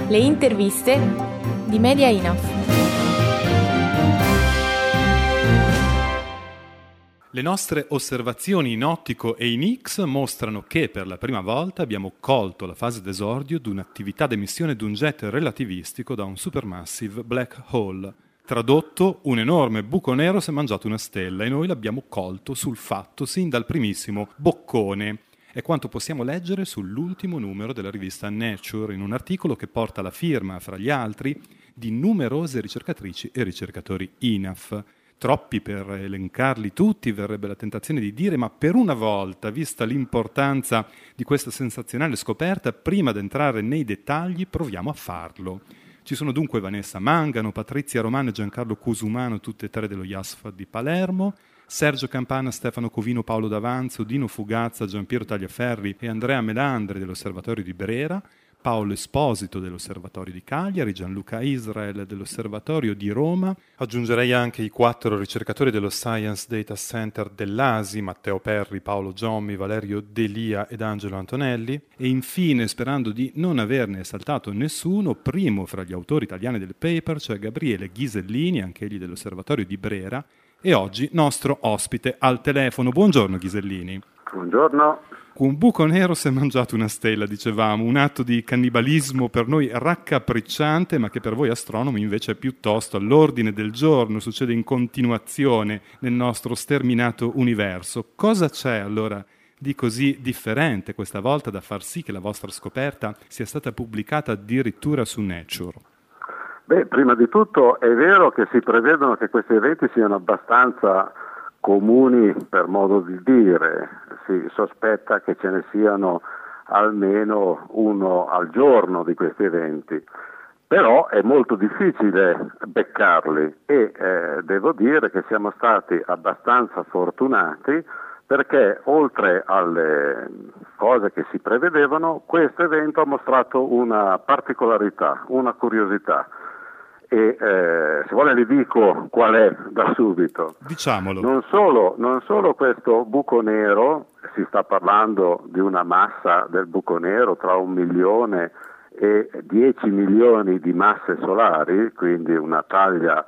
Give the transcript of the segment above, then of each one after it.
Le interviste di Media Enough. Le nostre osservazioni in ottico e in X mostrano che per la prima volta abbiamo colto la fase d'esordio di un'attività d'emissione di un jet relativistico da un supermassive black hole. Tradotto, un enorme buco nero si è mangiato una stella e noi l'abbiamo colto sul fatto sin dal primissimo boccone. È quanto possiamo leggere sull'ultimo numero della rivista Nature, in un articolo che porta la firma, fra gli altri, di numerose ricercatrici e ricercatori INAF. Troppi per elencarli tutti, verrebbe la tentazione di dire, ma per una volta, vista l'importanza di questa sensazionale scoperta, prima di entrare nei dettagli, proviamo a farlo. Ci sono dunque Vanessa Mangano, Patrizia Romano e Giancarlo Cusumano, tutte e tre dello IASF di Palermo, Sergio Campana, Stefano Covino, Paolo D'Avanzo, Dino Fugazza, Giampiero Tagliaferri e Andrea Melandri dell'Osservatorio di Brera, Paolo Esposito dell'Osservatorio di Cagliari, Gianluca Israel dell'Osservatorio di Roma. Aggiungerei anche i 4 ricercatori dello Science Data Center dell'ASI, Matteo Perri, Paolo Giommi, Valerio Delia ed Angelo Antonelli. E infine, sperando di non averne saltato nessuno, primo fra gli autori italiani del paper, cioè Gabriele Ghisellini, anch'egli dell'Osservatorio di Brera, e oggi nostro ospite al telefono. Buongiorno Ghisellini. Buongiorno. Un buco nero si è mangiato una stella, dicevamo, un atto di cannibalismo per noi raccapricciante, ma che per voi astronomi invece è piuttosto all'ordine del giorno, succede in continuazione nel nostro sterminato universo. Cosa c'è allora di così differente questa volta da far sì che la vostra scoperta sia stata pubblicata addirittura su Nature? Beh, prima di tutto è vero che si prevedono che questi eventi siano abbastanza comuni, per modo di dire. Si sospetta che ce ne siano almeno uno al giorno di questi eventi, però è molto difficile beccarli e devo dire che siamo stati abbastanza fortunati perché oltre alle cose che si prevedevano, questo evento ha mostrato una particolarità, una curiosità. E se vuole le dico qual è da subito. Diciamolo. Non solo questo buco nero, si sta parlando di una massa del buco nero tra 1 milione e 10 milioni di masse solari, quindi una taglia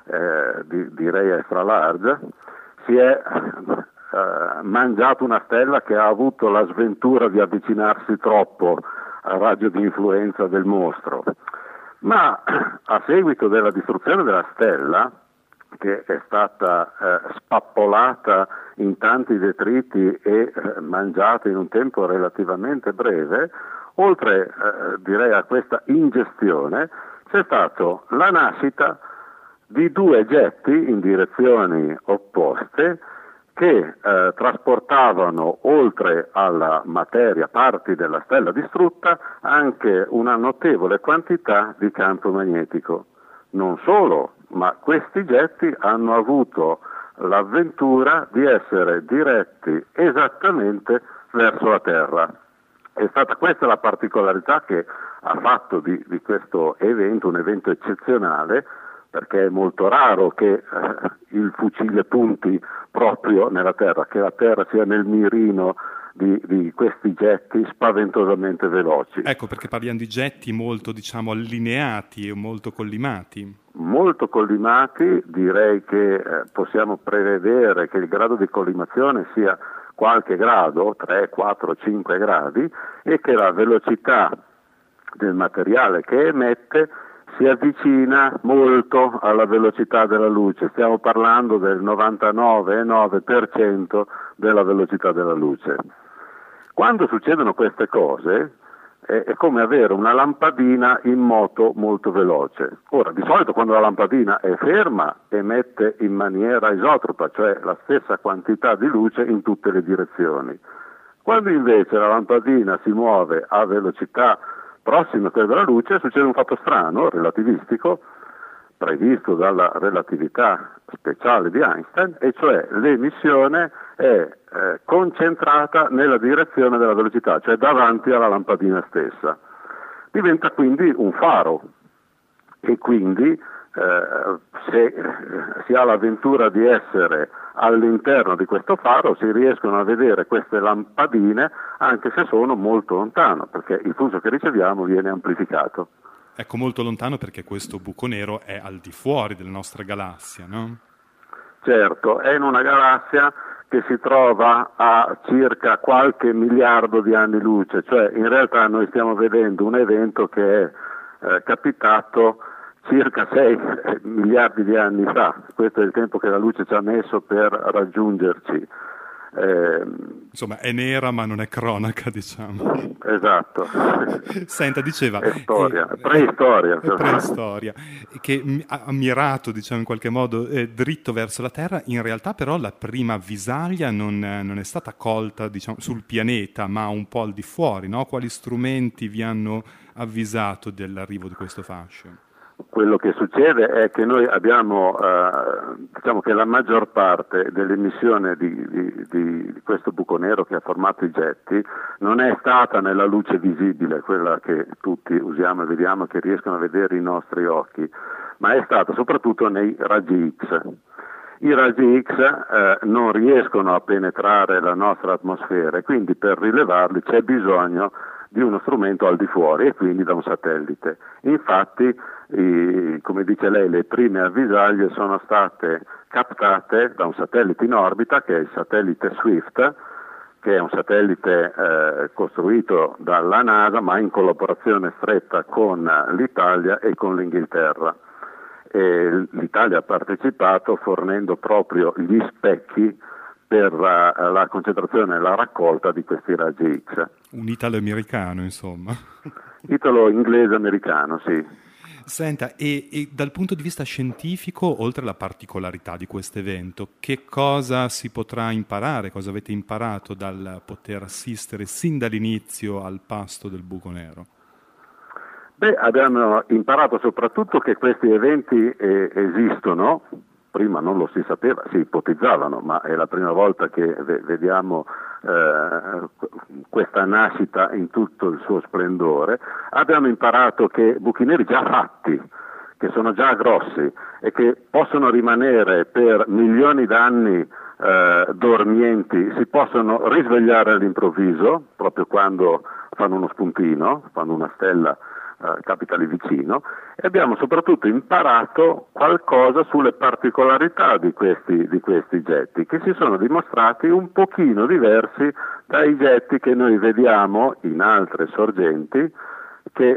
direi extra large, si è mangiato una stella che ha avuto la sventura di avvicinarsi troppo al raggio di influenza del mostro. Ma a seguito della distruzione della stella, che è stata spappolata in tanti detriti e mangiata in un tempo relativamente breve, oltre direi a questa ingestione, c'è stata la nascita di 2 getti in direzioni opposte che trasportavano oltre alla materia, parti della stella distrutta, anche una notevole quantità di campo magnetico. Non solo, ma questi getti hanno avuto l'avventura di essere diretti esattamente verso la Terra. È stata questa la particolarità che ha fatto di questo evento un evento eccezionale, perché è molto raro che il fucile punti proprio nella Terra, che la Terra sia nel mirino di questi getti spaventosamente veloci. Ecco, perché parliamo di getti molto, allineati e molto collimati. Molto collimati, direi che possiamo prevedere che il grado di collimazione sia qualche grado, 3, 4, 5 gradi, e che la velocità del materiale che emette si avvicina molto alla velocità della luce. Stiamo parlando del 99,9% della velocità della luce. Quando succedono queste cose è come avere una lampadina in moto molto veloce. Ora, di solito quando la lampadina è ferma emette in maniera isotropa, cioè la stessa quantità di luce in tutte le direzioni. Quando invece la lampadina si muove a velocità prossima a quella della luce, succede un fatto strano, relativistico, previsto dalla relatività speciale di Einstein, e cioè l'emissione è concentrata nella direzione della velocità, cioè davanti alla lampadina stessa. Diventa quindi un faro e quindi se si ha l'avventura di essere all'interno di questo faro si riescono a vedere queste lampadine anche se sono molto lontano, perché il flusso che riceviamo viene amplificato. Ecco, molto lontano perché questo buco nero è al di fuori della nostra galassia, no? Certo, è in una galassia che si trova a circa qualche miliardo di anni luce, cioè in realtà noi stiamo vedendo un evento che è capitato circa 6 miliardi di anni fa. Questo è il tempo che la luce ci ha messo per raggiungerci. Insomma, è nera ma non è cronaca, diciamo. Esatto. Senta, diceva... È storia, preistoria. Preistoria, che ha mirato, diciamo, in qualche modo dritto verso la Terra. In realtà però la prima avvisaglia non è stata colta, diciamo, sul pianeta, ma un po' al di fuori, no? Quali strumenti vi hanno avvisato dell'arrivo di questo fascio? Quello che succede è che noi abbiamo, diciamo che la maggior parte dell'emissione di questo buco nero che ha formato i getti non è stata nella luce visibile, quella che tutti usiamo e vediamo, che riescono a vedere i nostri occhi, ma è stata soprattutto nei raggi X. I raggi X non riescono a penetrare la nostra atmosfera e quindi per rilevarli c'è bisogno di uno strumento al di fuori e quindi da un satellite. Infatti, come dice lei, le prime avvisaglie sono state captate da un satellite in orbita che è il satellite SWIFT, che è un satellite costruito dalla NASA ma in collaborazione stretta con l'Italia e con l'Inghilterra. E l'Italia ha partecipato fornendo proprio gli specchi per la concentrazione e la raccolta di questi raggi X. Un italo-americano, insomma. Italo-inglese-americano, sì. Senta, e dal punto di vista scientifico, oltre alla particolarità di questo evento, che cosa si potrà imparare, cosa avete imparato dal poter assistere sin dall'inizio al pasto del buco nero? Beh, abbiamo imparato soprattutto che questi eventi esistono. Prima non lo si sapeva, si ipotizzavano, ma è la prima volta che vediamo questa nascita in tutto il suo splendore. Abbiamo imparato che buchi neri già fatti, che sono già grossi e che possono rimanere per milioni d'anni dormienti, si possono risvegliare all'improvviso, proprio quando fanno uno spuntino, quando una stella capita lì vicino, e abbiamo soprattutto imparato qualcosa sulle particolarità di questi getti, che si sono dimostrati un pochino diversi dai getti che noi vediamo in altre sorgenti, che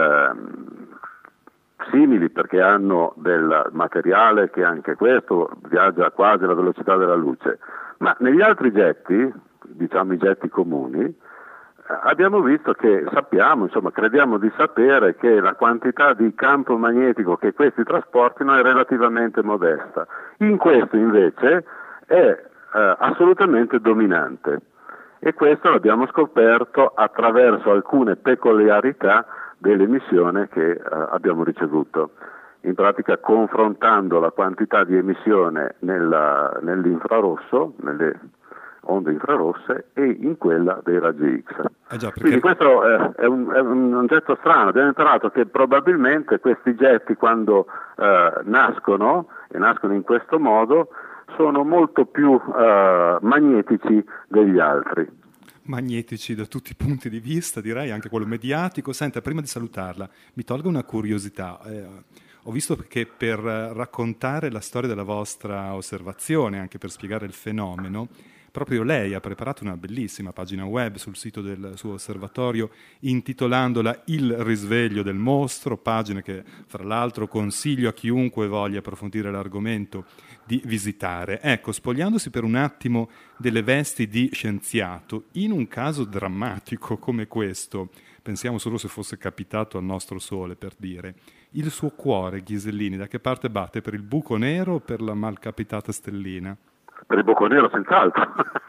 simili perché hanno del materiale che anche questo viaggia quasi alla velocità della luce, ma negli altri getti, diciamo i getti comuni, abbiamo visto che sappiamo, insomma crediamo di sapere che la quantità di campo magnetico che questi trasportino è relativamente modesta. In questo invece è assolutamente dominante e questo l'abbiamo scoperto attraverso alcune peculiarità dell'emissione che abbiamo ricevuto. In pratica confrontando la quantità di emissione nell'infrarosso, nelle onde infrarosse e in quella dei raggi X. Già, perché... Quindi questo è un oggetto strano. Abbiamo imparato che probabilmente questi getti quando nascono, e nascono in questo modo, sono molto più magnetici degli altri. Magnetici da tutti i punti di vista, direi anche quello mediatico. Senta, prima di salutarla, mi tolgo una curiosità. Ho visto che per raccontare la storia della vostra osservazione, anche per spiegare il fenomeno, proprio lei ha preparato una bellissima pagina web sul sito del suo osservatorio intitolandola Il risveglio del mostro, pagina che fra l'altro consiglio a chiunque voglia approfondire l'argomento di visitare. Ecco, spogliandosi per un attimo delle vesti di scienziato, in un caso drammatico come questo, pensiamo solo se fosse capitato al nostro Sole, per dire, il suo cuore, Ghisellini, da che parte batte? Per il buco nero o per la malcapitata stellina? Per il buco nero senz'altro.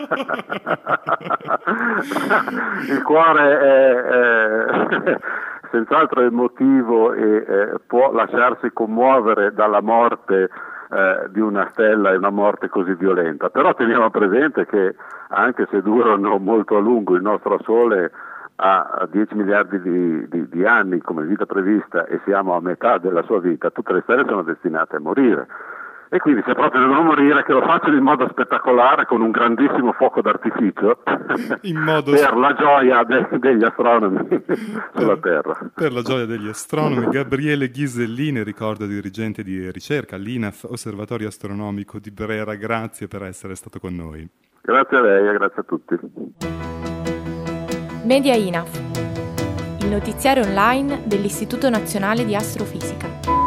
Il cuore è senz'altro emotivo e può lasciarsi commuovere dalla morte di una stella e una morte così violenta, però teniamo presente che anche se durano molto a lungo, il nostro Sole ha 10 miliardi di anni come vita prevista e siamo a metà della sua vita, tutte le stelle sono destinate a morire. E quindi se proprio devono morire, che lo facciano in modo spettacolare con un grandissimo fuoco d'artificio per la gioia degli astronomi sulla Terra. Per la gioia degli astronomi. Gabriele Ghisellini, ricordo dirigente di ricerca all'INAF, Osservatorio Astronomico di Brera, grazie per essere stato con noi. Grazie a lei e grazie a tutti. Media INAF, il notiziario online dell'Istituto Nazionale di Astrofisica.